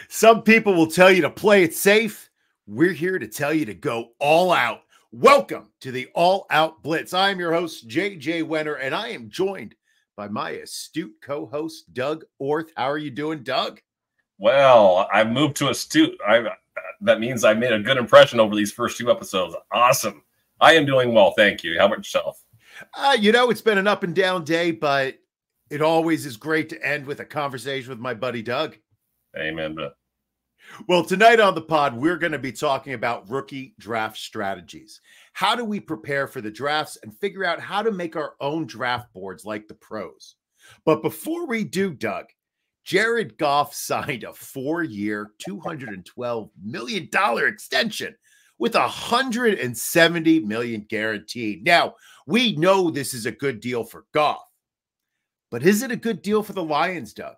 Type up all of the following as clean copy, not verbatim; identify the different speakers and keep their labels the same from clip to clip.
Speaker 1: Some people will tell you to play it safe. We're here to tell you to go all out. Welcome to the All Out Blitz. I am your host, JJ Wenner, and I am joined by my astute co-host, Doug Orth. How are you doing, Doug?
Speaker 2: Well, I moved to astute. That means I made a good impression over these first two episodes. Awesome. I am doing well, thank you. How about yourself?
Speaker 1: It's been an up and down day, but it always is great to end with a conversation with my buddy, Doug.
Speaker 2: Amen.
Speaker 1: Well, tonight on the pod, we're going to be talking about rookie draft strategies. How do we prepare for the drafts and figure out how to make our own draft boards like the pros? But before we do, Doug, Jared Goff signed a 4-year, $212 million extension with $170 million guaranteed. Now, we know this is a good deal for Goff, but is it a good deal for the Lions, Doug?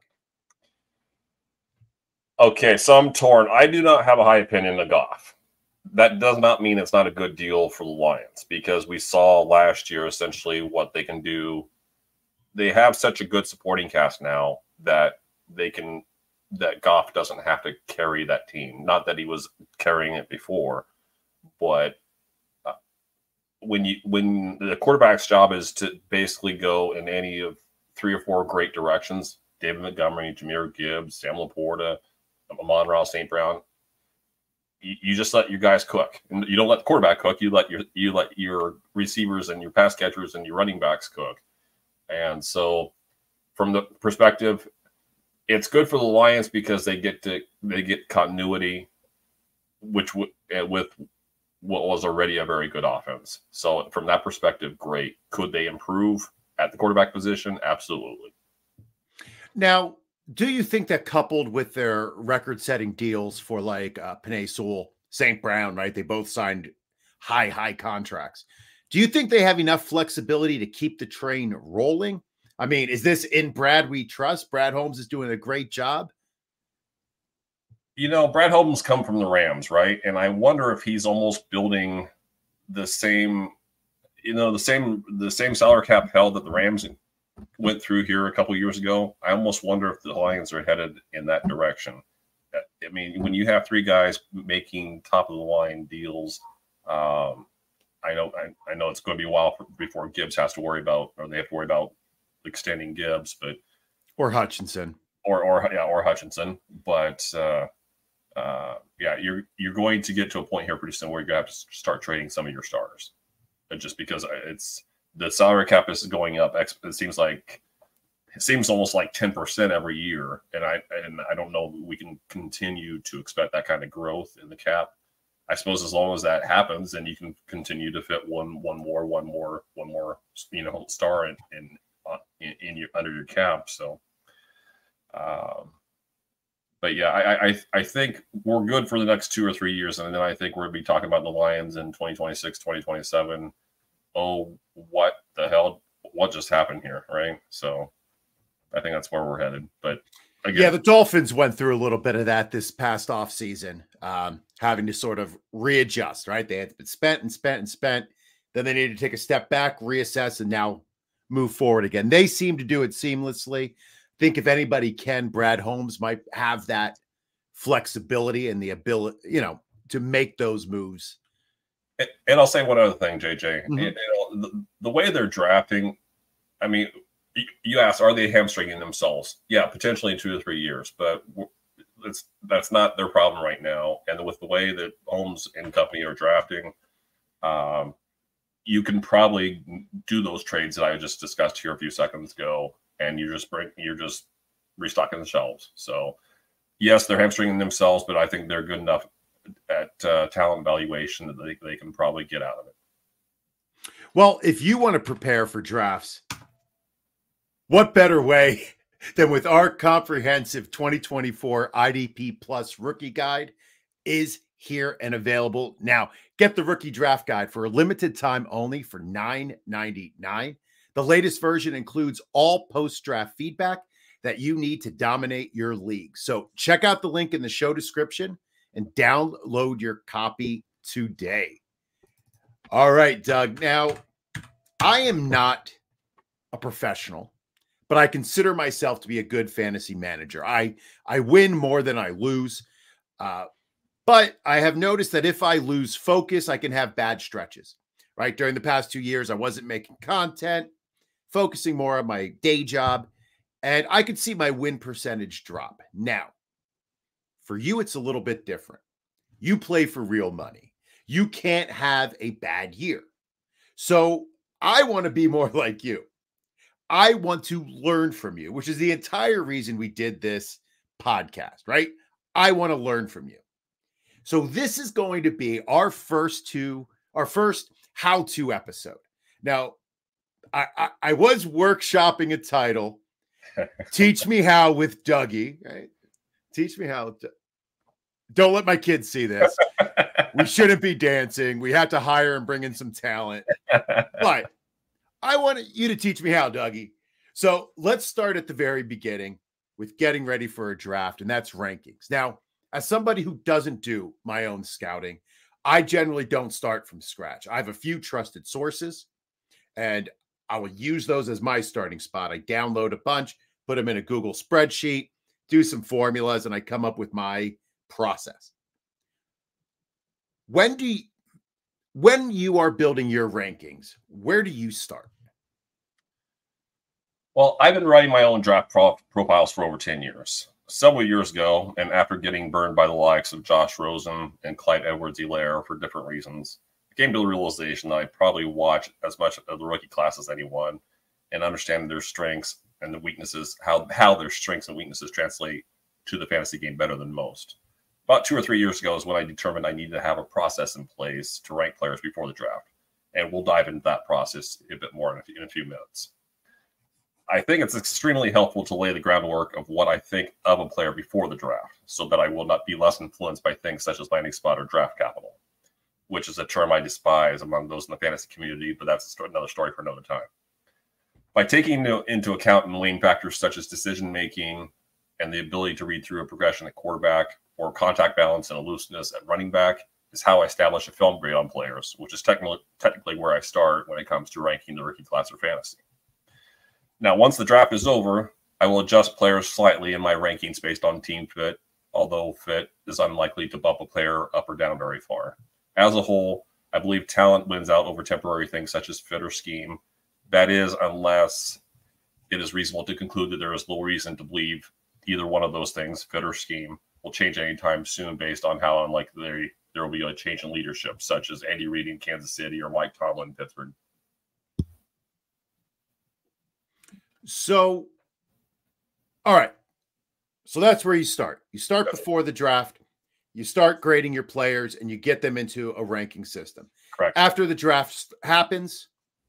Speaker 2: Okay, so I'm torn. I do not have a high opinion of Goff. That does not mean it's not a good deal for the Lions, because we saw last year essentially what they can do. They have such a good supporting cast now that Goff doesn't have to carry that team. Not that he was carrying it before, but when the quarterback's job is to basically go in any of 3 or 4 great directions, David Montgomery, Jahmyr Gibbs, Sam Laporta, Amon-Ra St. Brown, you just let your guys cook. And you don't let the quarterback cook. You let your receivers and your pass catchers and your running backs cook. And so from the perspective, it's good for the Lions because they get continuity, with what was already a very good offense. So from that perspective, great. Could they improve at the quarterback position? Absolutely.
Speaker 1: Now, do you think that coupled with their record-setting deals for like Penei Sewell, St. Brown, right? They both signed high contracts. Do you think they have enough flexibility to keep the train rolling? I mean, is this in Brad we trust? Brad Holmes is doing a great job.
Speaker 2: You know, Brad Holmes come from the Rams, right? And I wonder if he's almost building the same salary cap hell that the Rams went through here a couple years ago. I almost wonder if the Lions are headed in that direction. I mean, when you have 3 guys making top of the line deals, I know it's going to be a while before Gibbs has to worry about, or they have to worry about extending Gibbs,
Speaker 1: or Hutchinson,
Speaker 2: or Hutchinson. But you're going to get to a point here pretty soon where you're going to have to start trading some of your stars, just because the salary cap is going up. It seems almost like 10% every year, and I don't know that we can continue to expect that kind of growth in the cap. I suppose as long as that happens, then you can continue to fit one more star in your under your cap. So, but yeah, I think we're good for the next 2 or 3 years, and then I think we're going to be talking about the Lions in 2026, 2027. Oh, what the hell? What just happened here, right? So I think that's where we're headed. But again,
Speaker 1: the Dolphins went through a little bit of that this past offseason, having to sort of readjust, right? They had been spent. Then they needed to take a step back, reassess, and now move forward again. They seem to do it seamlessly. I think if anybody can, Brad Holmes might have that flexibility and the ability, to make those moves.
Speaker 2: And I'll say one other thing, JJ. Mm-hmm. The way they're drafting, I mean, you asked, are they hamstringing themselves? Yeah, potentially in 2 to 3 years, but that's not their problem right now. And with the way that Holmes and company are drafting, you can probably do those trades that I just discussed here a few seconds ago, and you're just restocking the shelves. So yes, they're hamstringing themselves, but I think they're good enough at talent valuation that they can probably get out of it.
Speaker 1: Well, if you want to prepare for drafts, what better way than with our comprehensive 2024 IDP Plus rookie guide is here and available now. Get the rookie draft guide for a limited time only for $9.99. The latest version includes all post-draft feedback that you need to dominate your league. So check out the link in the show description and download your copy today. All right, Doug. Now, I am not a professional, but I consider myself to be a good fantasy manager. I win more than I lose. But I have noticed that if I lose focus, I can have bad stretches, right? During the past 2 years, I wasn't making content, focusing more on my day job, and I could see my win percentage drop. Now, for you, it's a little bit different. You play for real money. You can't have a bad year. So I want to be more like you. I want to learn from you, which is the entire reason we did this podcast, right? I want to learn from you. So this is going to be our first how-to episode. Now, I was workshopping a title, Teach Me How with Dougie, right? Teach me how. Don't let my kids see this. We shouldn't be dancing. We have to hire and bring in some talent. But I want you to teach me how, Dougie. So let's start at the very beginning with getting ready for a draft, and that's rankings. Now, as somebody who doesn't do my own scouting, I generally don't start from scratch. I have a few trusted sources, and I will use those as my starting spot. I download a bunch, put them in a Google spreadsheet, do some formulas, and I come up with my process. When you are building your rankings, where do you start?
Speaker 2: Well, I've been writing my own draft profiles for over 10 years. Several years ago, and after getting burned by the likes of Josh Rosen and Clyde Edwards-Helaire for different reasons, I came to the realization that I probably watch as much of the rookie class as anyone and understand their strengths and the weaknesses, how their strengths and weaknesses translate to the fantasy game better than most. About 2 or 3 years ago is when I determined I needed to have a process in place to rank players before the draft. And we'll dive into that process a bit more in a few minutes. I think it's extremely helpful to lay the groundwork of what I think of a player before the draft so that I will not be less influenced by things such as landing spot or draft capital, which is a term I despise among those in the fantasy community, but that's another story for another time. By taking into account and weighing factors such as decision-making and the ability to read through a progression at quarterback or contact balance and elusiveness at running back is how I establish a film grade on players, which is technically where I start when it comes to ranking the rookie class or fantasy. Now, once the draft is over, I will adjust players slightly in my rankings based on team fit, although fit is unlikely to bump a player up or down very far. As a whole, I believe talent wins out over temporary things such as fit or scheme. That is, unless it is reasonable to conclude that there is little reason to believe either one of those things, fit or scheme, will change anytime soon based on how unlikely there will be a change in leadership, such as Andy Reid in Kansas City or Mike Tomlin in Pittsburgh.
Speaker 1: So, all right. So that's where you start. You start before the draft. You start grading your players and you get them into a ranking system.
Speaker 2: Correct.
Speaker 1: After the draft happens,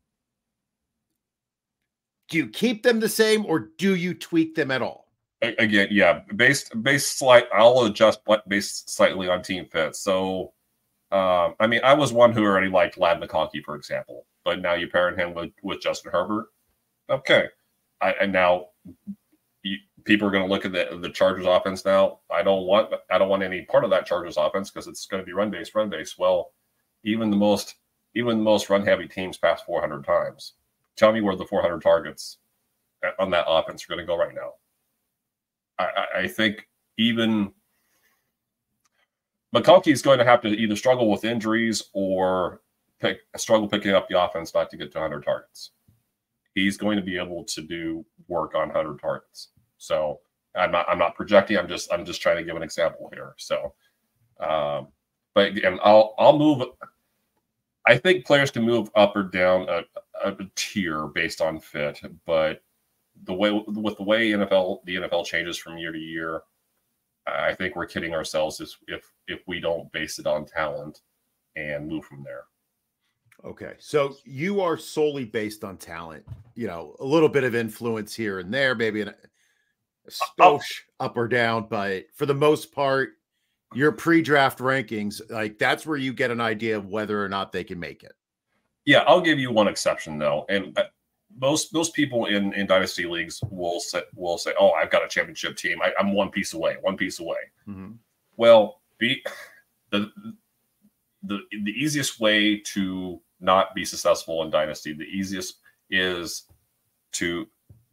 Speaker 1: do you keep them the same or do you tweak them at all?
Speaker 2: Again, yeah, I'll adjust based slightly on team fit. So, I mean, I was one who already liked Ladd McConkey, for example, but now you pair him with Justin Herbert. Okay. People are going to look at the Chargers offense now. I don't want any part of that Chargers offense because it's going to be run based. Well, even the most run heavy teams pass 400 times. Tell me where the 400 targets on that offense are going to go right now. I think even McConkey is going to have to either struggle with injuries or struggle picking up the offense not to get to 100 targets. He's going to be able to do work on 100 targets. So I'm not projecting. I'm just trying to give an example here. So, but again, I'll move. I think players can move up or down a tier based on fit, but the way the NFL changes from year to year, I think we're kidding ourselves if we don't base it on talent and move from there.
Speaker 1: Okay, so you are solely based on talent. You know, a little bit of influence here and there, maybe a skosh up or down, but for the most part, your pre-draft rankings, like that's where you get an idea of whether or not they can make it.
Speaker 2: Yeah, I'll give you one exception though, and most people in dynasty leagues will say, "Oh, I've got a championship team. I'm one piece away." Mm-hmm. Well, the easiest way to not be successful in dynasty, the easiest is to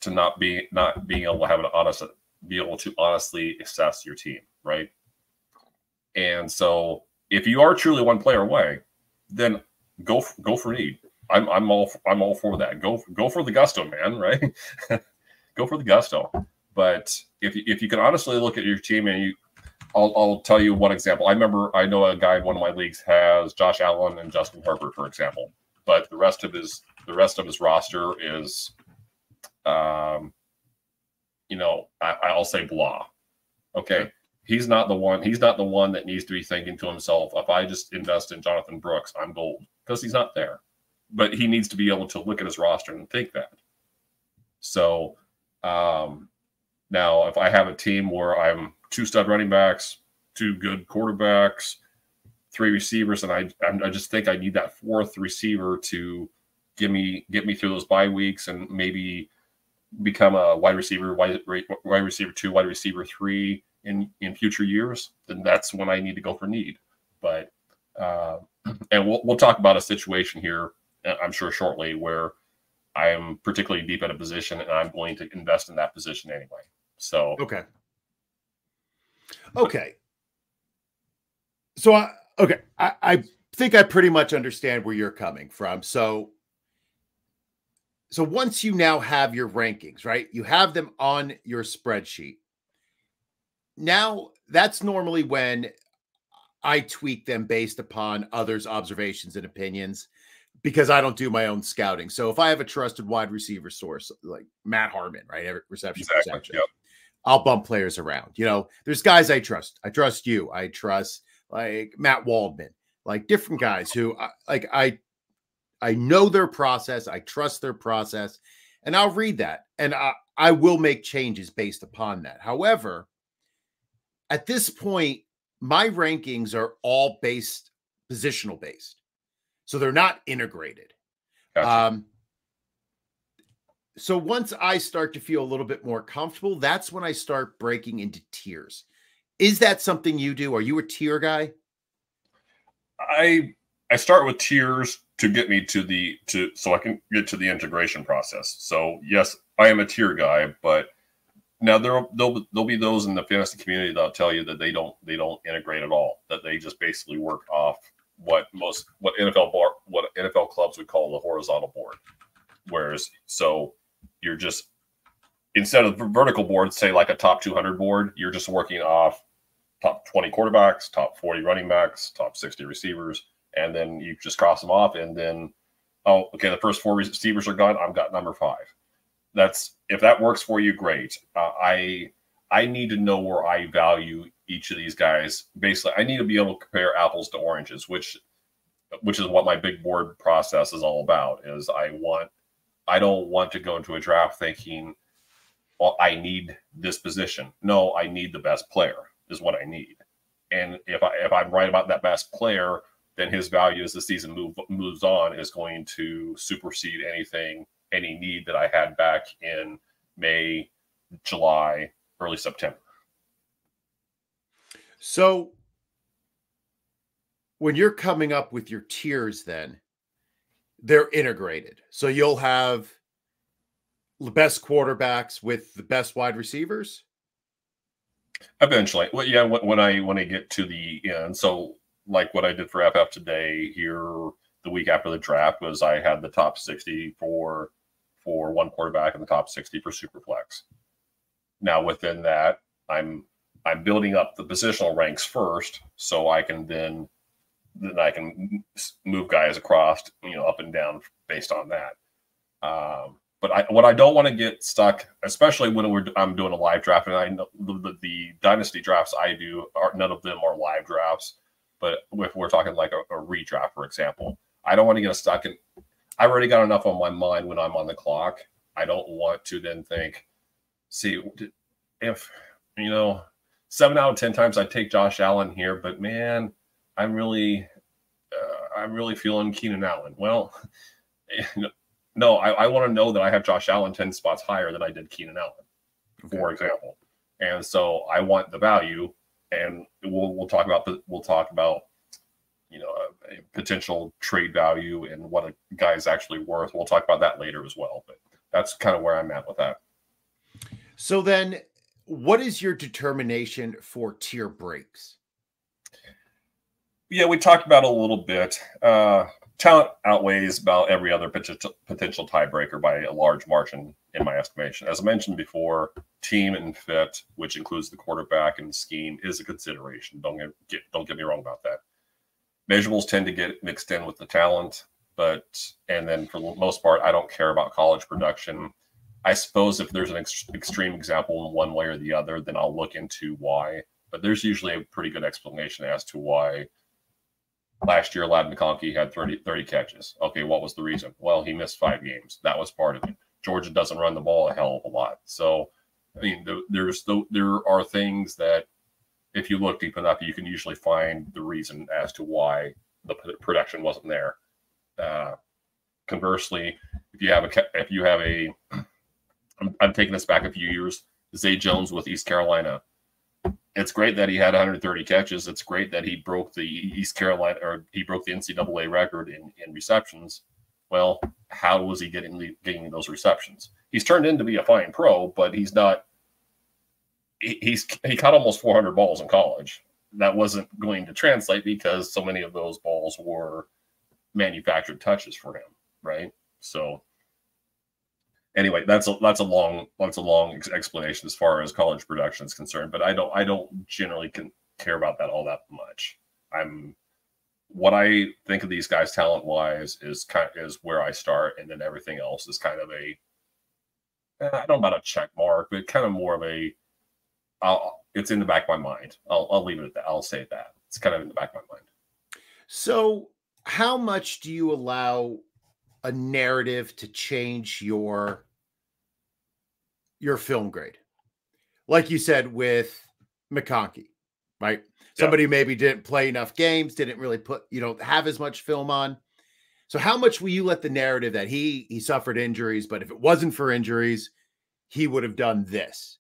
Speaker 2: to not being able to have be able to honestly assess your team, right? And so if you are truly one player away, then go for need. I'm all for that. Go for the gusto, man, right? Go for the gusto. But if you can honestly look at your team and I'll tell you one example. I know a guy in one of my leagues has Josh Allen and Justin Herbert, for example, but the rest of his roster is, I'll say blah. Okay. He's not the one that needs to be thinking to himself, if I just invest in Jonathan Brooks, I'm gold, because he's not there. But he needs to be able to look at his roster and think that. So now if I have a team where I'm 2 stud running backs, 2 good quarterbacks, 3 receivers, and I just think I need that 4th receiver to get me through those bye weeks and maybe become a wide receiver 2, wide receiver 3 in future years, then that's when I need to go for need. But and we'll talk about a situation here, I'm sure shortly, where I am particularly deep at a position and I'm going to invest in that position anyway. So
Speaker 1: okay. So I think I pretty much understand where you're coming from. So once you now have your rankings, right? You have them on your spreadsheet. Now, that's normally when I tweak them based upon others' observations and opinions, because I don't do my own scouting. So if I have a trusted wide receiver source like Matt Harmon, right? Every reception,
Speaker 2: exactly. Yep.
Speaker 1: I'll bump players around. There's guys I trust. I trust you. I trust like Matt Waldman, like different guys who I know their process. I trust their process, and I'll read that, and I will make changes based upon that. However, at this point, my rankings are all positional based. So they're not integrated.
Speaker 2: Gotcha.
Speaker 1: So once I start to feel a little bit more comfortable, that's when I start breaking into tiers. Is that something you do? Are you a tier guy?
Speaker 2: I start with tiers to get me so I can get to the integration process. So yes, I am a tier guy, but now there'll be those in the fantasy community that'll tell you that they don't integrate at all. That they just basically work off what NFL clubs would call the horizontal board. Whereas, so you're just, instead of vertical board, say like a top 200 board, you're just working off top 20 quarterbacks, top 40 running backs, top 60 receivers, and then you just cross them off, and then, oh, okay, the first 4 receivers are gone. I've got number 5. If that works for you, great. I need to know where I value each of these guys. Basically, I need to be able to compare apples to oranges, which is what my big board process is all about. Is I don't want to go into a draft thinking, well, I need this position. No, I need the best player is what I need. And if I'm right about that best player, then his value as the season moves on is going to supersede any need that I had back in May, July, early September.
Speaker 1: So when you're coming up with your tiers, then they're integrated. So you'll have the best quarterbacks with the best wide receivers.
Speaker 2: Eventually, well, yeah. When I get to the end, so like what I did for FF today here, the week after the draft was I had the top 60 for one quarterback and the top 60 for Superflex. Now within that, I'm building up the positional ranks first, so I can then I can move guys across, up and down based on that. But what I don't want to get stuck, especially when I'm doing a live draft, and I know the dynasty drafts I do none of them are live drafts. But if we're talking like a redraft, for example, I don't want to get stuck in. I already got enough on my mind when I'm on the clock. I don't want to then think, see, if 7 out of 10 times I take Josh Allen here, but man, I'm really feeling Keenan Allen. Well, no, I want to know that I have Josh Allen 10 spots higher than I did Keenan Allen, for example. And so I want the value, and we'll talk about a potential trade value and what a guy's actually worth. We'll talk about that later as well. But that's kind of where I'm at with that.
Speaker 1: So then, what is your determination for tier breaks?
Speaker 2: Yeah, we talked about it a little bit. Talent outweighs about every other potential tiebreaker by a large margin, in my estimation. As I mentioned before, team and fit, which includes the quarterback and the scheme, is a consideration. Don't get me wrong about that. Measurables tend to get mixed in with the talent, and then for the most part, I don't care about college production. I suppose if there's an extreme example in one way or the other, then I'll look into why. But there's usually a pretty good explanation as to why. Last year, Ladd McConkey had 30 catches. Okay, what was the reason? Well, he missed 5 games. That was part of it. Georgia doesn't run the ball a hell of a lot. So, I mean, there are things that if you look deep enough, you can usually find the reason as to why the production wasn't there. Conversely, if you have a, I'm taking this back a few years, Zay Jones with East Carolina. It's great that he had 130 catches. It's great that he broke the NCAA record in receptions. Well, how was he getting those receptions? He's turned in to be a fine pro, but he's not. He caught almost 400 balls in college. That wasn't going to translate because so many of those balls were manufactured touches for him, right? So anyway, that's a long explanation as far as college production is concerned, but I don't generally care about that all that much. What I think of these guys talent wise is where I start, and then everything else is kind of I don't know about a check mark, but kind of more of it's in the back of my mind. I'll leave it at that. I'll say that it's kind of in the back of my mind.
Speaker 1: So, how much do you allow a narrative to change your film grade? Like you said with McConkey, right? Somebody maybe didn't play enough games, didn't really have as much film on. So how much will you let the narrative that he suffered injuries, but if it wasn't for injuries, he would have done this?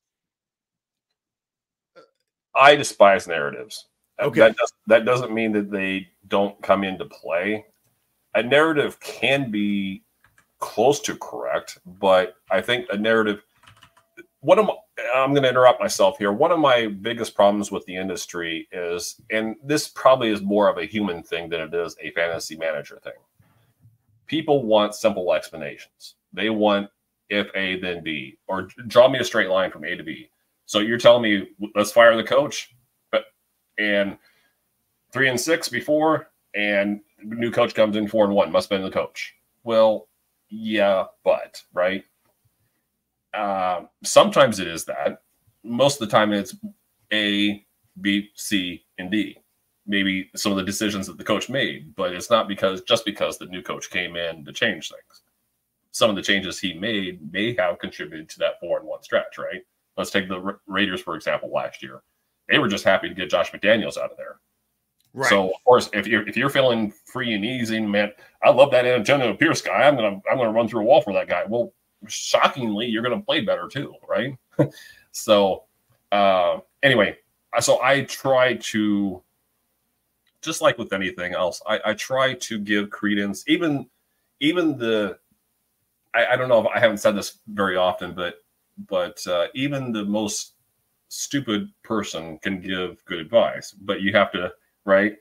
Speaker 2: I despise narratives.
Speaker 1: Okay.
Speaker 2: That doesn't mean that they don't come into play. A narrative can be close to correct, but I think a narrative. I'm going to interrupt myself here. One of my biggest problems with the industry is, and this probably is more of a human thing than it is a fantasy manager thing. People want simple explanations. They want if A, then B, or draw me a straight line from A to B. So you're telling me let's fire the coach, and 3-6 before, and the new coach comes in 4-1. Must have been the coach. Well, yeah, but right. Sometimes it is that. Most of the time it's A, B, C, and D. Maybe some of the decisions that the coach made, but it's not just because the new coach came in to change things. Some of the changes he made may have contributed to that 4-1 stretch, right? Let's take the Raiders, for example, last year. They were just happy to get Josh McDaniels out of there. Right. So, of course, if you're feeling free and easy, man, I love that Antonio Pierce guy. I'm gonna run through a wall for that guy. Well, shockingly, you're gonna play better too, right? So, anyway, so I try to, just like with anything else, I try to give credence, even the. I don't know if I haven't said this very often, but even the most stupid person can give good advice, but you have to, right?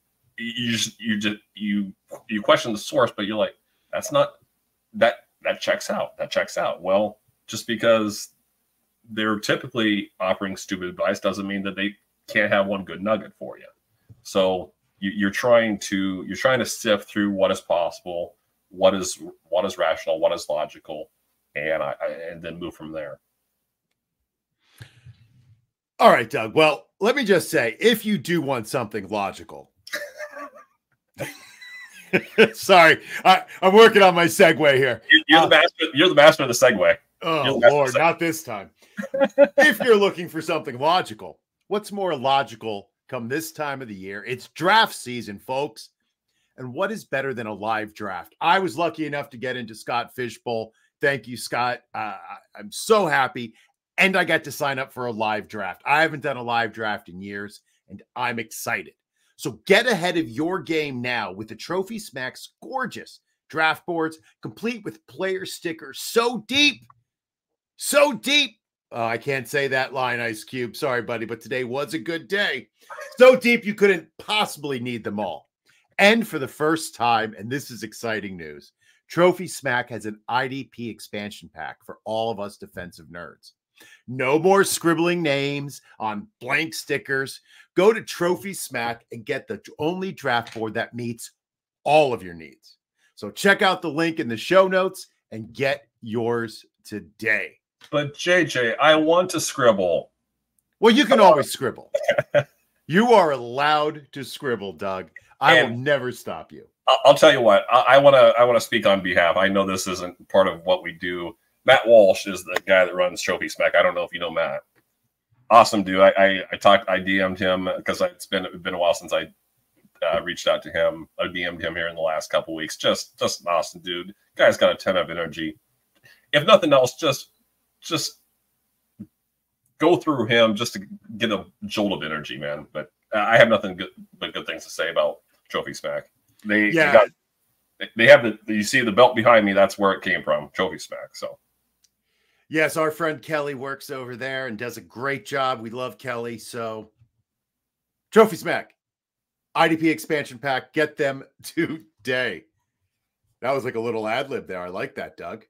Speaker 2: You question the source, but you're like, that's not that checks out. That checks out. Well, just because they're typically offering stupid advice doesn't mean that they can't have one good nugget for you. So you're trying to sift through what is possible, what is rational, what is logical, and then move from there.
Speaker 1: All right, Doug. Well, let me just say, if you do want something logical, sorry, I'm working on my segue here.
Speaker 2: You're the master of the segue.
Speaker 1: Oh, Lord, not this time. If you're looking for something logical, what's more logical come this time of the year? It's draft season, folks. And what is better than a live draft? I was lucky enough to get into Scott Fishbowl. Thank you, Scott. I'm so happy. And I got to sign up for a live draft. I haven't done a live draft in years, and I'm excited. So get ahead of your game now with the Trophy Smacks gorgeous draft boards, complete with player stickers so deep, I can't say that line, Ice Cube. Sorry, buddy, but today was a good day. So deep you couldn't possibly need them all. And for the first time, and this is exciting news, Trophy Smack has an IDP expansion pack for all of us defensive nerds. No more scribbling names on blank stickers. Go to Trophy Smack and get the only draft board that meets all of your needs. So check out the link in the show notes and get yours today.
Speaker 2: But JJ, I want to scribble.
Speaker 1: Well, you can always scribble. You are allowed to scribble, Doug. I will never stop you.
Speaker 2: I'll tell you what. I want to speak on behalf. I know this isn't part of what we do. Matt Walsh is the guy that runs Trophy Smack. I don't know if you know Matt. Awesome dude. I DM'd him because it's been a while since I reached out to him. I DM'd him here in the last couple weeks. Just an awesome dude. Guy's got a ton of energy. If nothing else, just go through him just to get a jolt of energy, man. But I have nothing but good things to say about Trophy Smack. They have you see the belt behind me. That's where it came from, Trophy Smack. So
Speaker 1: yes, our friend Kelly works over there and does a great job. We love Kelly. So Trophy Smack, IDP expansion pack, get them today. That was like a little ad lib there. I like that, Doug.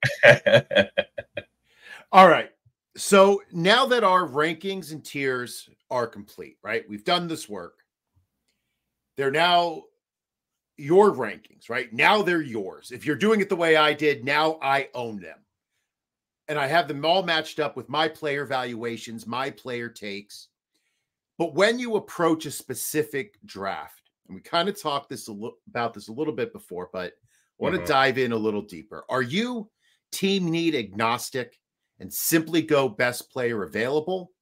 Speaker 1: All right. So now that our rankings and tiers are complete, right? We've done this work. They're now your rankings, right? Now they're yours. If you're doing it the way I did, now I own them. And I have them all matched up with my player valuations, my player takes. But when you approach a specific draft, and we kind of talked about this a little bit before, but I want to dive in a little deeper. Are you team need agnostic and simply go best player available?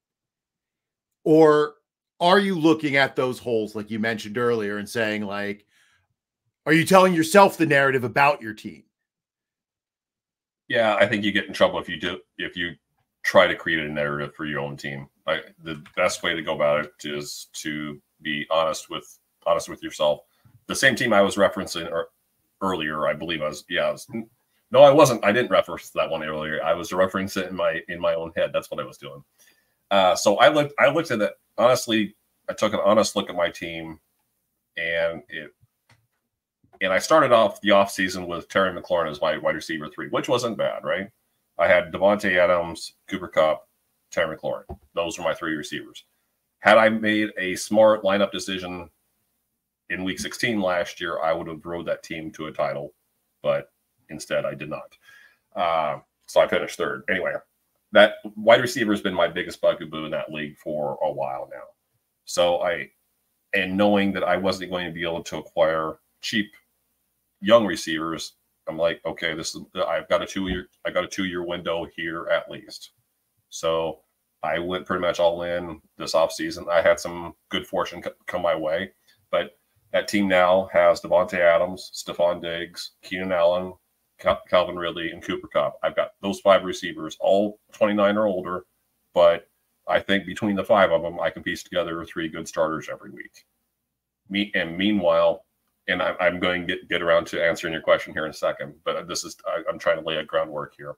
Speaker 1: Or are you looking at those holes like you mentioned earlier and saying, like, are you telling yourself the narrative about your team?
Speaker 2: Yeah, I think you get in trouble if you try to create a narrative for your own team. The best way to go about it is to be honest with yourself. The same team I was referencing earlier, I believe no, I wasn't. I didn't reference that one earlier. I was referencing it in my own head. That's what I was doing. So I looked at it honestly. I took an honest look at my team, and I started off the offseason with Terry McLaurin as my wide receiver 3, which wasn't bad, right? I had Davante Adams, Cooper Kupp, Terry McLaurin. Those were my 3 receivers. Had I made a smart lineup decision in Week 16 last year, I would have rode that team to a title, but instead I did not. So I finished 3rd. Anyway, that wide receiver has been my biggest bugaboo in that league for a while now. So and knowing that I wasn't going to be able to acquire cheap young receivers, I'm like, okay, I've got a 2-year window here at least. So I went pretty much all in this offseason. I had some good fortune come my way, but that team now has Davante Adams, Stephon Diggs, Keenan Allen, Calvin Ridley, and Cooper Kupp. I've got those 5 receivers, all 29 or older, but I think between the 5 of them, I can piece together 3 good starters every week. Meanwhile, and I'm going to get around to answering your question here in a second, but I'm trying to lay a groundwork here.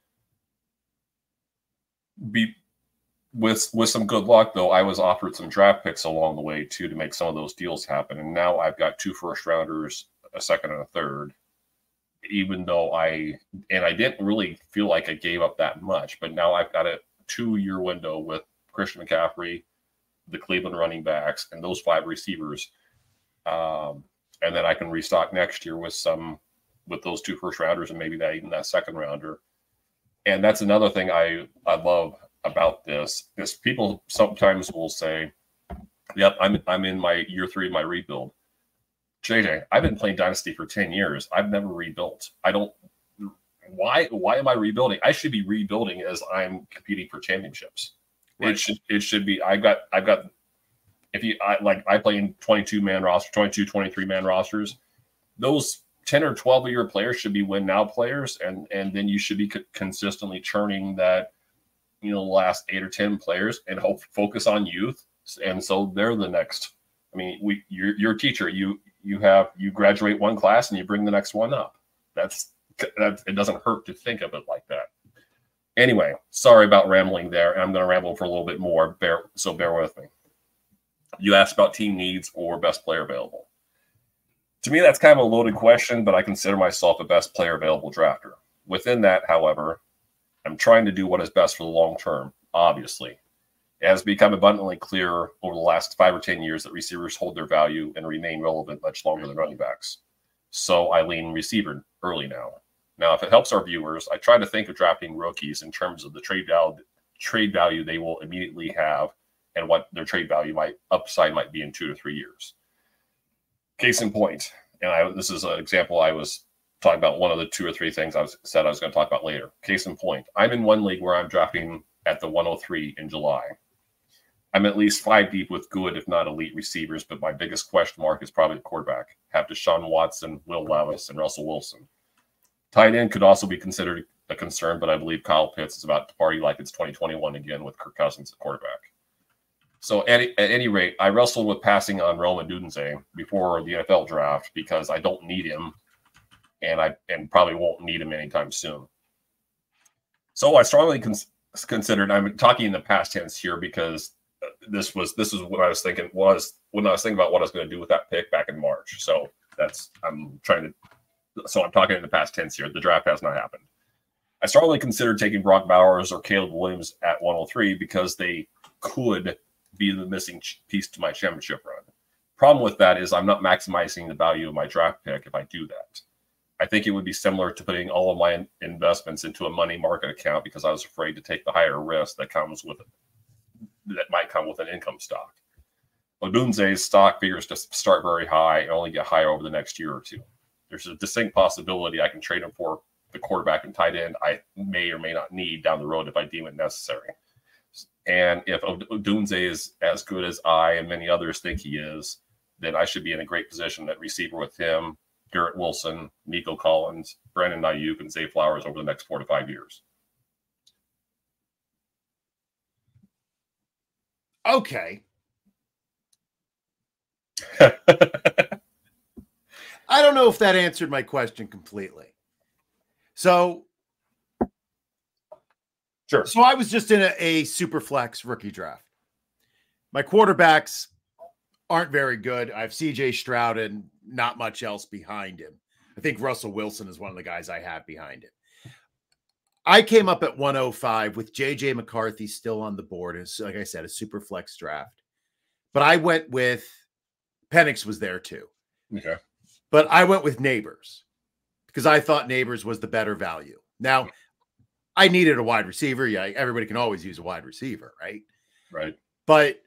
Speaker 2: With some good luck, though, I was offered some draft picks along the way too to make some of those deals happen, and now I've got 2 first-rounders, a 2nd and a 3rd. Even though I didn't really feel like I gave up that much, but now I've got a 2-year window with Christian McCaffrey, the Cleveland running backs, and those 5 receivers. And then I can restock next year with those 2 first-rounders and maybe even that 2nd-rounder. And that's another thing I love about this is people sometimes will say, "Yep, I'm in my year 3 of my rebuild." JJ, I've been playing Dynasty for 10 years. I've never rebuilt. Why am I rebuilding? I should be rebuilding as I'm competing for championships. Right. It should be. I play in 22-man roster, 22, 23-man rosters. Those 10 or 12-year players should be win now players, and then you should be consistently churning that, the last 8 or 10 players and focus on youth. And so they're the next. I mean, you're a teacher. You graduate one class and you bring the next one up. It doesn't hurt to think of it like that. Anyway, sorry about rambling there, and I'm going to ramble for a little bit more. So bear with me. You asked about team needs or best player available. To me, that's kind of a loaded question, but I consider myself a best player available drafter. Within that, however, I'm trying to do what is best for the long term, obviously. It has become abundantly clear over the last 5 or 10 years that receivers hold their value and remain relevant much longer than running backs. So I lean receiver early now. Now, if it helps our viewers, I try to think of drafting rookies in terms of the trade value they will immediately have and what their trade value upside might be in 2 to 3 years. Case in point, and this is an example I was talking about, one of the 2 or 3 things I said I was going to talk about later. Case in point, I'm in one league where I'm drafting at the 103 in July. I'm at least 5 deep with good, if not elite receivers, but my biggest question mark is probably the quarterback. Have Deshaun Watson, Will Levis, and Russell Wilson. Tight end could also be considered a concern, but I believe Kyle Pitts is about to party like it's 2021 again with Kirk Cousins at quarterback. So at any rate, I wrestled with passing on Rome Odunze before the NFL draft because I don't need him, and probably won't need him anytime soon. So I strongly considered. I'm talking in the past tense here because this was what I was thinking when I was thinking about what I was going to do with that pick back in March. So I'm talking in the past tense here. The draft has not happened. I strongly considered taking Brock Bowers or Caleb Williams at 103 because they could be the missing piece to my championship run. Problem with that is I'm not maximizing the value of my draft pick if I do that. I think it would be similar to putting all of my investments into a money market account because I was afraid to take the higher risk that might come with an income stock. Odunze's stock figures to start very high and only get higher over the next year or two. There's a distinct possibility I can trade him for the quarterback and tight end I may or may not need down the road if I deem it necessary. And if Odunze is as good as I and many others think he is, then I should be in a great position at receiver with him, Garrett Wilson, Nico Collins, Brandon Ayuk, and Zay Flowers over the next 4 to 5 years.
Speaker 1: Okay. I don't know if that answered my question completely. So,
Speaker 2: sure.
Speaker 1: So I was just in a super flex rookie draft. My quarterbacks aren't very good. I have CJ Stroud and not much else behind him. I think Russell Wilson is one of the guys I have behind him. I came up at 105 with JJ McCarthy still on the board. It's, like I said, a super flex draft. But I went with Penix was there too.
Speaker 2: Okay.
Speaker 1: But I went with Neighbors because I thought Neighbors was the better value. Now, I needed a wide receiver. Yeah, everybody can always use a wide receiver, right?
Speaker 2: Right.
Speaker 1: But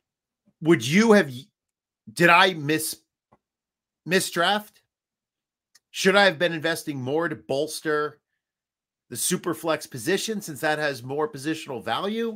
Speaker 1: did I misdraft? Should I have been investing more to bolster the super flex position since that has more positional value?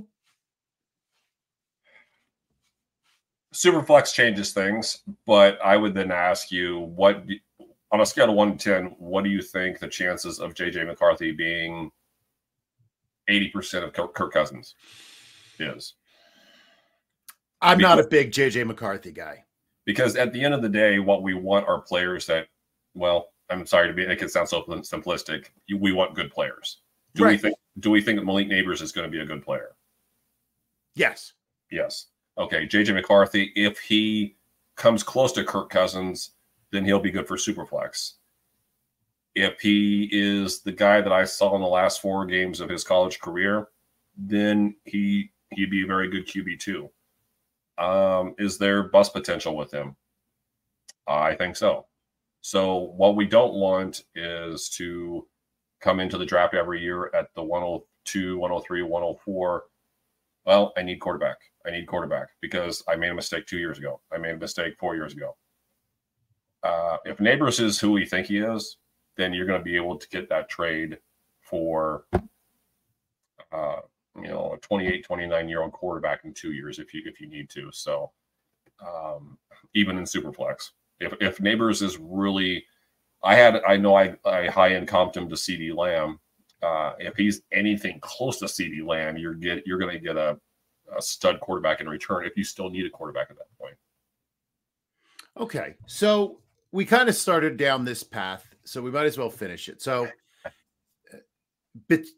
Speaker 2: Superflex changes things, but I would then ask you, on a scale of 1 to 10, what do you think the chances of JJ McCarthy being 80% of Kirk Cousins is?
Speaker 1: I'm not a big JJ McCarthy guy.
Speaker 2: Because at the end of the day, what we want are players that, well, I'm sorry to make it sound so simplistic. We want good players. Do we think that Malik Neighbors is going to be a good player?
Speaker 1: Yes.
Speaker 2: Yes. Okay, JJ McCarthy, if he comes close to Kirk Cousins, then he'll be good for Superflex. If he is the guy that I saw in the last 4 games of his college career, then he'd be a very good QB too. Is there bust potential with him? I think so. So what we don't want is to come into the draft every year at the 102, 103, 104. Well, I need quarterback because I made a mistake 2 years ago. I made a mistake 4 years ago. If Neighbors is who we think he is, then you're going to be able to get that trade for, a 28, 29-year-old quarterback in 2 years if you need to. So even in Superflex, if Neighbors is really, I high-end comped him to CeeDee Lamb. If he's anything close to CeeDee Lamb, you're going to get a stud quarterback in return if you still need a quarterback at that point.
Speaker 1: Okay, so we kind of started down this path, so we might as well finish it. So, but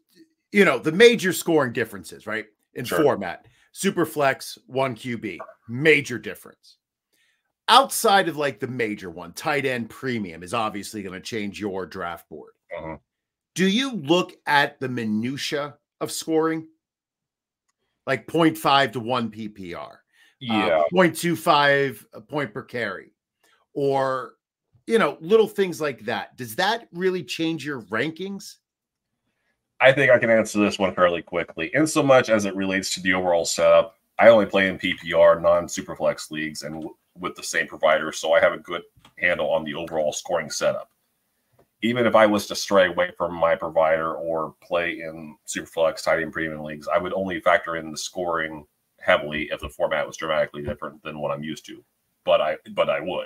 Speaker 1: the major scoring differences, right? In
Speaker 2: Sure.
Speaker 1: format, Superflex, 1 QB, major difference. Outside of like the major one, tight end premium is obviously going to change your draft board.
Speaker 2: Uh-huh.
Speaker 1: Do you look at the minutia of scoring? Like 0.5 to 1 PPR,
Speaker 2: Yeah.
Speaker 1: 0.25 a point per carry, or, little things like that. Does that really change your rankings?
Speaker 2: I think I can answer this one fairly quickly. In so much as it relates to the overall setup, I only play in PPR, non-Superflex leagues, and with the same provider, so I have a good handle on the overall scoring setup. Even if I was to stray away from my provider or play in Superflex, tight end premium leagues, I would only factor in the scoring heavily if the format was dramatically different than what I'm used to. But I would.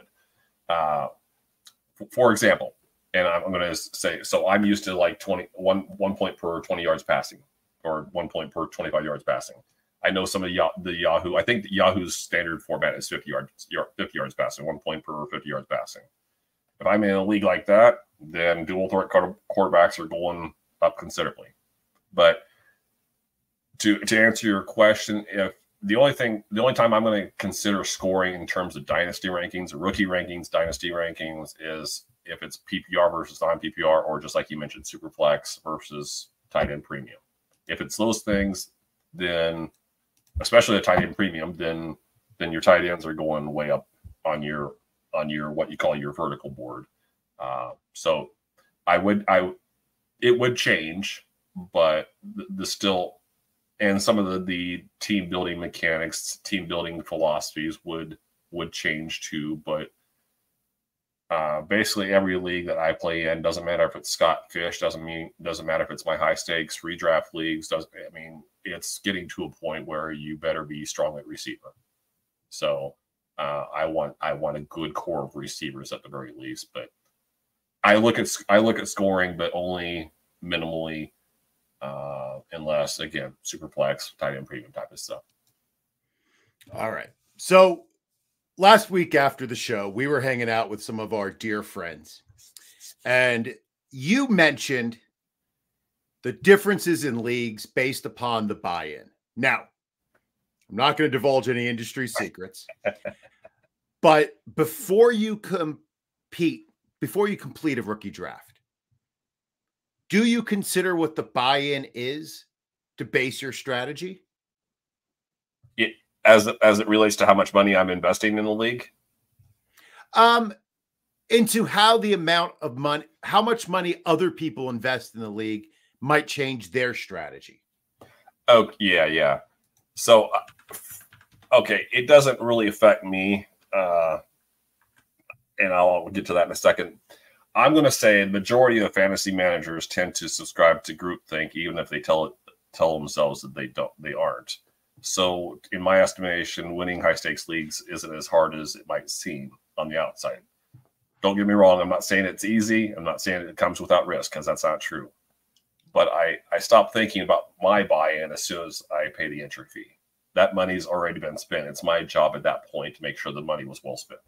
Speaker 2: For example, and I'm going to say, so I'm used to like 1 point per 20 yards passing, or 1 point per 25 yards passing. I know some of the Yahoo. I think Yahoo's standard format is 50 yards passing, 1 point per 50 yards passing. If I'm in a league like that, then dual threat quarterbacks are going up considerably. But to answer your question, if the only time I'm going to consider scoring in terms of dynasty rankings, rookie rankings, dynasty rankings, is if it's PPR versus non-PPR, or just like you mentioned, Superflex versus tight end premium. If it's those things, then especially a tight end premium, then your tight ends are going way up on your what you call your vertical board. So it would change, but the still, and some of the team building mechanics, team building philosophies would change too. But basically every league that I play in, doesn't matter if it's Scott Fish, doesn't matter if it's my high stakes redraft leagues, it's getting to a point where you better be strong at receiver. So I want a good core of receivers at the very least. But I look at scoring, but only minimally, unless again Superflex, tight end premium type of stuff.
Speaker 1: All right. So last week after the show, we were hanging out with some of our dear friends, and you mentioned the differences in leagues based upon the buy-in. Now, I'm not going to divulge any industry secrets, but before you complete a rookie draft, do you consider what the buy-in is to base your strategy?
Speaker 2: As it relates to how much money I'm investing in the league?
Speaker 1: Into how much money other people invest in the league might change their strategy.
Speaker 2: Oh, yeah. So, okay, it doesn't really affect me, and I'll get to that in a second. I'm going to say the majority of fantasy managers tend to subscribe to groupthink, even if they tell themselves that they aren't. So, in my estimation, winning high stakes leagues isn't as hard as it might seem on the outside. Don't get me wrong. I'm not saying it's easy. I'm not saying it comes without risk, because that's not true. But I stopped thinking about my buy-in as soon as I pay the entry fee. That money's already been spent. It's my job at that point to make sure the money was well spent.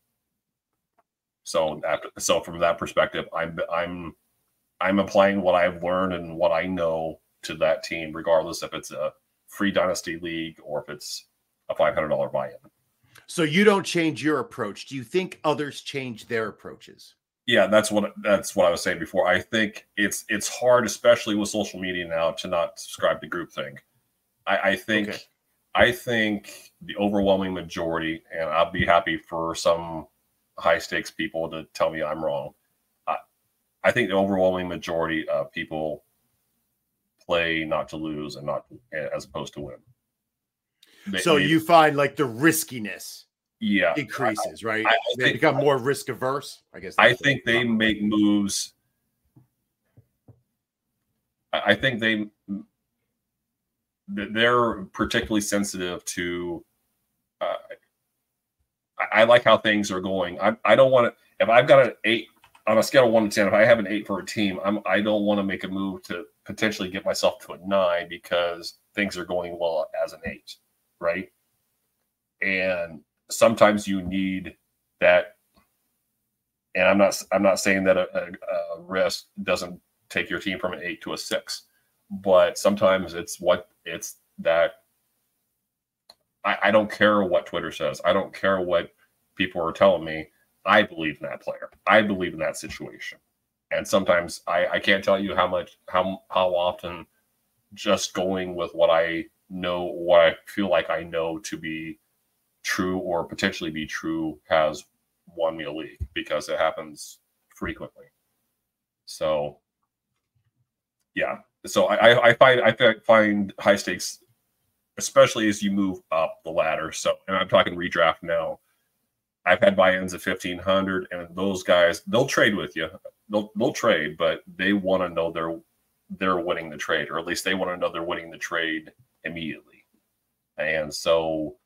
Speaker 2: So from that perspective, I'm applying what I've learned and what I know to that team, regardless if it's a free dynasty league or if it's a $500 buy-in.
Speaker 1: So you don't change your approach. Do you think others change their approaches?
Speaker 2: Yeah, that's what I was saying before. I think it's hard, especially with social media now, to not subscribe to groupthink. I think the overwhelming majority, and I'll be happy for some high stakes people to tell me I'm wrong. I think the overwhelming majority of people play not to lose and not as opposed to win.
Speaker 1: You find like the riskiness decreases, right? They become more risk averse, I guess.
Speaker 2: I think they make moves. I think they're particularly sensitive to. I like how things are going. I don't want to. If I've got an 8 on a scale of 1 to 10, if I have an 8 for a team, I don't want to make a move to potentially get myself to a 9 because things are going well as an 8, right? And sometimes you need that. And I'm not saying that a risk doesn't take your team from an 8 to a 6. But sometimes it's that I don't care what Twitter says. I don't care what people are telling me. I believe in that player. I believe in that situation. And sometimes I can't tell you how often just going with what I know, what I feel like I know to be true or potentially be true has won me a league, because it happens frequently. So yeah. So I find high stakes, especially as you move up the ladder. So, and I'm talking redraft now. I've had buy-ins of 1,500, and those guys, they'll trade with you. They'll trade, but they want to know they're winning the trade, or at least they want to know they're winning the trade immediately. And so,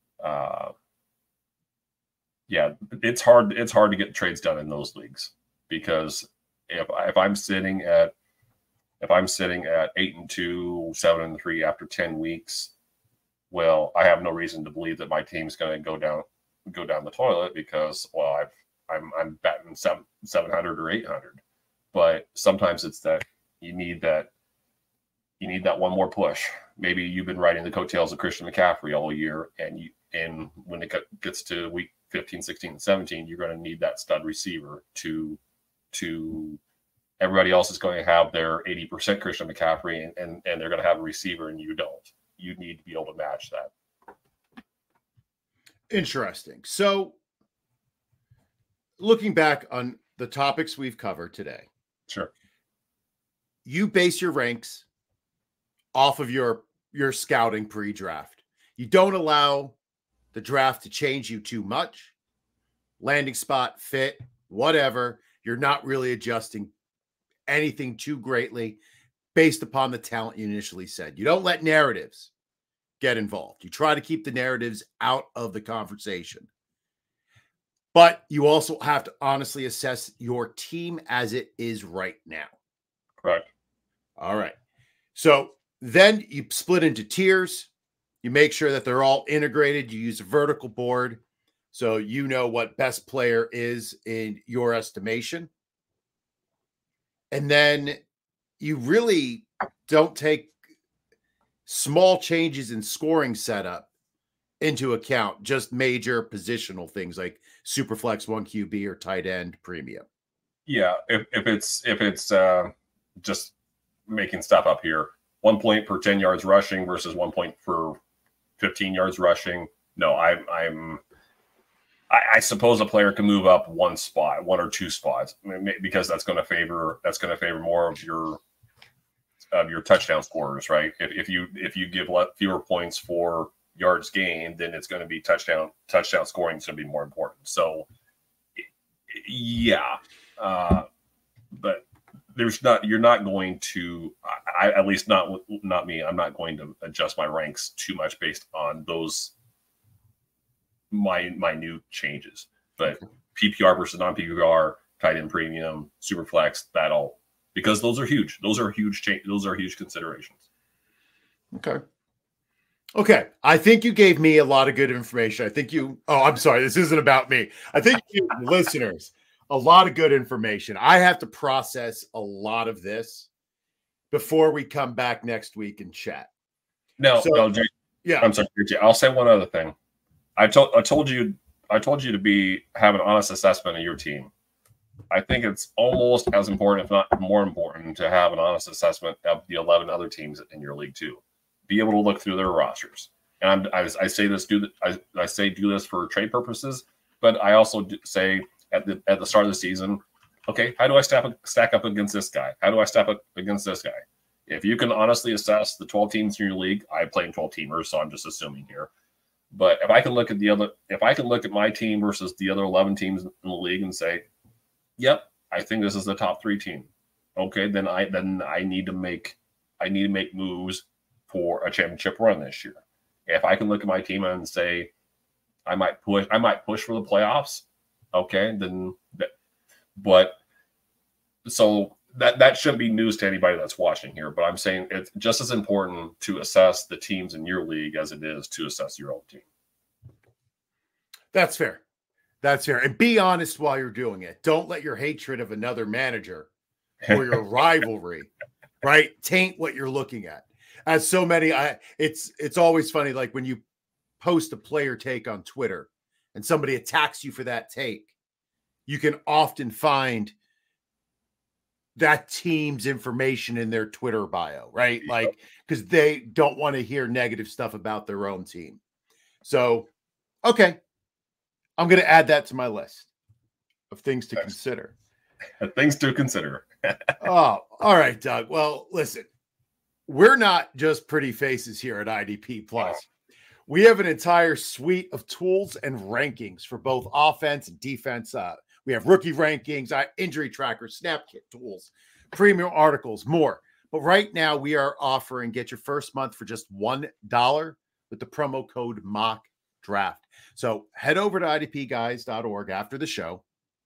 Speaker 2: yeah, it's hard to get trades done in those leagues, because if I'm sitting at 8-2, 7-3 after 10 weeks, well, I have no reason to believe that my team's going to go down the toilet, because, well, I'm batting 700 or 800. But sometimes it's that you need that one more push. Maybe you've been riding the coattails of Christian McCaffrey all year, and when it gets to week 15, 16, and 17, you're going to need that stud receiver to everybody else is going to have their 80% Christian McCaffrey, and they're going to have a receiver, and you don't. You need to be able to match that.
Speaker 1: Interesting. So, looking back on the topics we've covered today,
Speaker 2: sure,
Speaker 1: you base your ranks off of your scouting pre-draft. You don't allow the draft to change you too much. Landing spot, fit, whatever. You're not really adjusting anything too greatly based upon the talent you initially said. You don't let narratives get involved. You try to keep the narratives out of the conversation. But you also have to honestly assess your team as it is right now.
Speaker 2: Correct.
Speaker 1: All right. So then you split into tiers. You make sure that they're all integrated. You use a vertical board so you know what best player is in your estimation. And then you really don't take small changes in scoring setup into account, just major positional things like Superflex 1 QB or tight end premium.
Speaker 2: Yeah, if it's just making stuff up here, 1 point per 10 yards rushing versus 1 point for 15 yards rushing. No, I suppose a player can move up one or two spots, because that's going to favor more of your touchdown scorers, right? If you give fewer points for yards gained, then it's going to be touchdown scoring is going to be more important. So yeah, but you're not going to, at least not me. I'm not going to adjust my ranks too much based on those minute changes. But PPR versus non-PPR, tight end premium, super flex, because those are huge. Those are huge considerations.
Speaker 1: Okay. I think you gave me a lot of good information. I'm sorry, this isn't about me. I think you listeners a lot of good information. I have to process a lot of this before we come back next week and chat.
Speaker 2: No, Jay,
Speaker 1: yeah.
Speaker 2: I'm sorry, Jay, I'll say one other thing. I told you to have an honest assessment of your team. I think it's almost as important, if not more important, to have an honest assessment of the 11 other teams in your league too. Be able to look through their rosters. And I say this, do this for trade purposes, but I also say at the start of the season, okay, how do I stack up against this guy? How do I stack up against this guy? If you can honestly assess the 12 teams in your league, I play in 12 teamers, so I'm just assuming here. But if I can look at my team versus the other 11 teams in the league and say, yep, I think this is the top 3 team. Okay, then I need to make moves for a championship run this year. If I can look at my team and say I might push for the playoffs, okay, so that shouldn't be news to anybody that's watching here. But I'm saying it's just as important to assess the teams in your league as it is to assess your own team.
Speaker 1: That's fair. And be honest while you're doing it. Don't let your hatred of another manager or your rivalry right? Taint what you're looking at. As so many, it's always funny, like when you post a player take on Twitter and somebody attacks you for that take, you can often find that team's information in their Twitter bio, right? Like, because they don't want to hear negative stuff about their own team. So, okay, I'm going to add that to my list of things to consider.
Speaker 2: Things to consider.
Speaker 1: Oh, all right, Doug. Well, listen, we're not just pretty faces here at IDP Plus. We have an entire suite of tools and rankings for both offense and defense. We have rookie rankings, injury trackers, snap kit tools, premium articles, more. But right now we are offering get your first month for just $1 with the promo code Mock Draft. So head over to idpguys.org after the show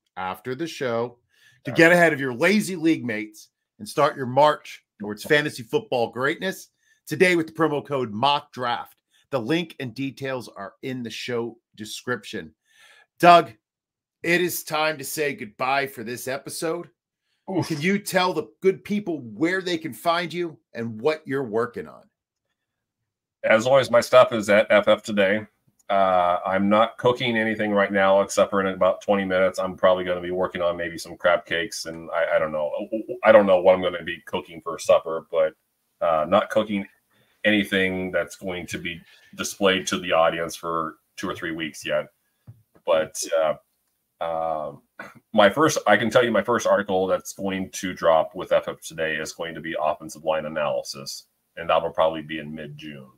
Speaker 1: to get ahead of your lazy league mates and start your march towards fantasy football greatness today with the promo code Mock Draft. The link and details are in the show description. Doug, it is time to say goodbye for this episode. Oof. Can you tell the good people where they can find you and what you're working on?
Speaker 2: As always, my stuff is at FF Today. I'm not cooking anything right now, except for in about 20 minutes. I'm probably going to be working on maybe some crab cakes, and I don't know. I don't know what I'm going to be cooking for supper, but not cooking anything that's going to be displayed to the audience for 2 or 3 weeks yet. But I can tell you my first article that's going to drop with FF Today is going to be offensive line analysis, and that'll probably be in mid-June.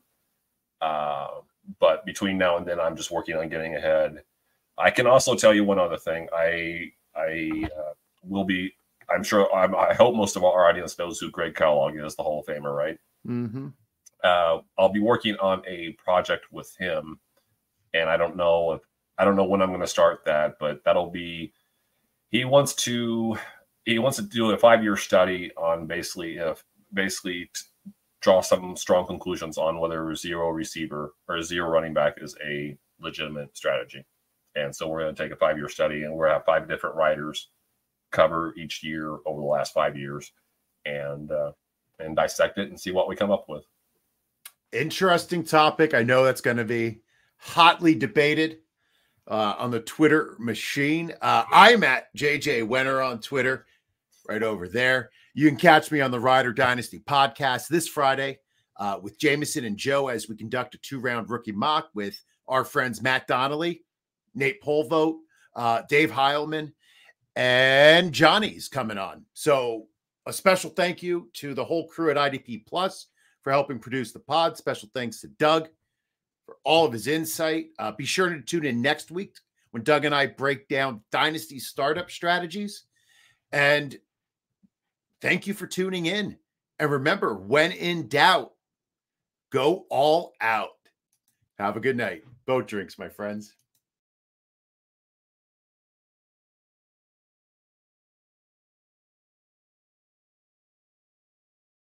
Speaker 2: But between now and then, I'm just working on getting ahead. I can also tell you one other thing. I will be. I'm sure. I hope most of our audience knows who Greg Kellogg is, the Hall of Famer, right?
Speaker 1: Mm-hmm.
Speaker 2: I'll be working on a project with him, and I don't know when I'm going to start that, but that'll be. He wants to do a 5-year study on basically draw some strong conclusions on whether zero receiver or zero running back is a legitimate strategy. And so we're going to take a 5-year study, and we're going to have 5 different writers cover each year over the last 5 years and dissect it and see what we come up with.
Speaker 1: Interesting topic. I know that's going to be hotly debated on the Twitter machine. I'm at JJ Wenner on Twitter, right over there. You can catch me on the Rider Dynasty podcast this Friday with Jameson and Joe as we conduct a 2-round rookie mock with our friends Matt Donnelly, Nate Polvote, Dave Heilman, and Johnny's coming on. So a special thank you to the whole crew at IDP Plus for helping produce the pod. Special thanks to Doug for all of his insight. Be sure to tune in next week when Doug and I break down Dynasty startup strategies. And thank you for tuning in. And remember, when in doubt, go all out. Have a good night. Boat drinks, my friends.